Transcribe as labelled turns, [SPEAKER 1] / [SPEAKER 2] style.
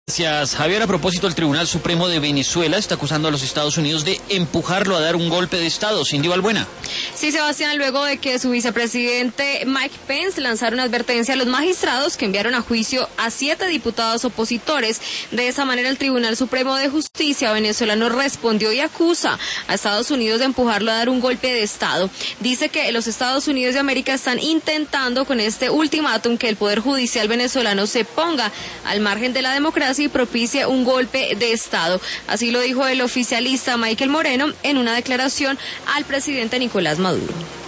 [SPEAKER 1] Gracias, Javier. A propósito, el Tribunal Supremo de Venezuela está acusando a los Estados Unidos de empujarlo a dar un golpe de Estado. Cindy Balbuena.
[SPEAKER 2] Sí, Sebastián, luego de que su vicepresidente Mike Pence lanzara una advertencia a los magistrados que enviaron a juicio a 7 diputados opositores. De esa manera, el Tribunal Supremo de Justicia venezolano respondió y acusa a Estados Unidos de empujarlo a dar un golpe de Estado. Dice que los Estados Unidos de América están intentando con este ultimátum que el Poder Judicial venezolano se ponga al margen de la democracia y propicie un golpe de Estado. Así lo dijo el oficialista Michael Moreno en una declaración al presidente Nicolás Maduro.